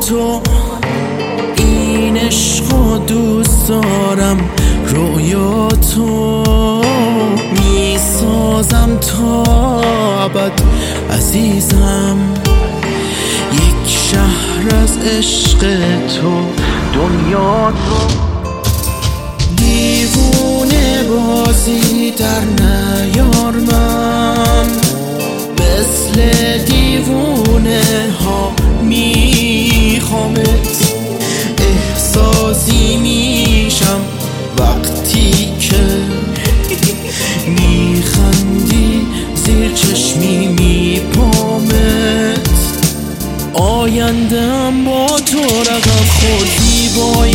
تو این عشقو دوست دارم، رویاتو میسازم تا ابد عزیزم. یک شهر از عشق تو، دنیا تو دیوونه بازی در نیار، من مثل دیوونه ها میخوامت. احساسی میشم وقتی که میخندی زیر چشمی میپامت. آیندم با تو رقم خورد، زیبای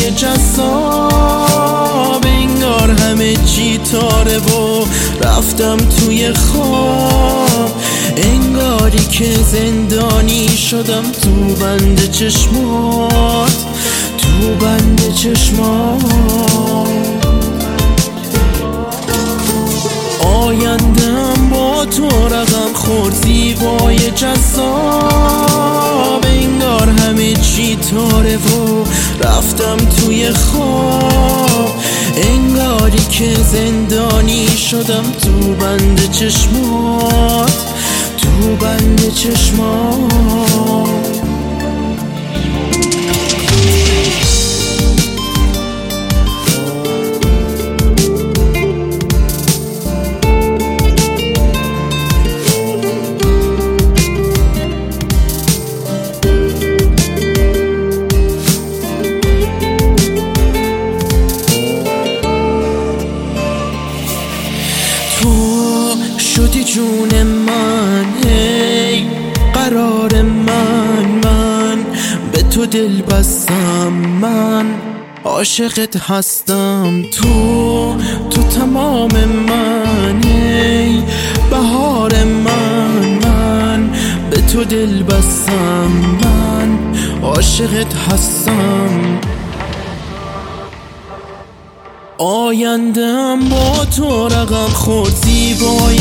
جذاب، انگار همه چی تاره و رفتم توی خواب. انگاری که زندانی شدم تو بند چشمات، تو بند چشمات. آیندم با تو رقم خورد، زیبای جذاب، انگار همه چی تاره و رفتم توی خواب. انگاری که زندانی شدم تو بند چشمات، تو بند چشمات. تو شدی جون من، هی قرار من به تو دل بستم، من عاشقت هستم. تو تمام من، هی بهار من به تو دل بستم، من عاشقت هستم. آیندم با تو رقم خورد، زیبای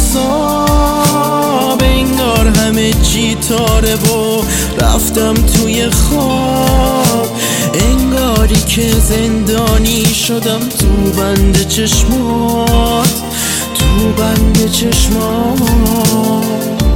جذاب، انگار همه چی تاره و رفتم توی خواب. انگاری که زندانی شدم تو بند چشمات، تو بند چشمات.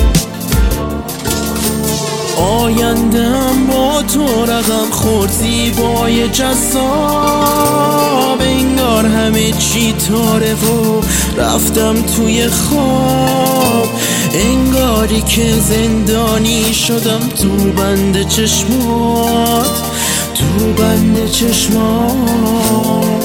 آیندم با تو رقم خورد، زیبای جذاب، انگار همه چی تاره و رفتم توی خواب. انگاری که زندانی شدم تو بند چشمات، تو بند چشمات.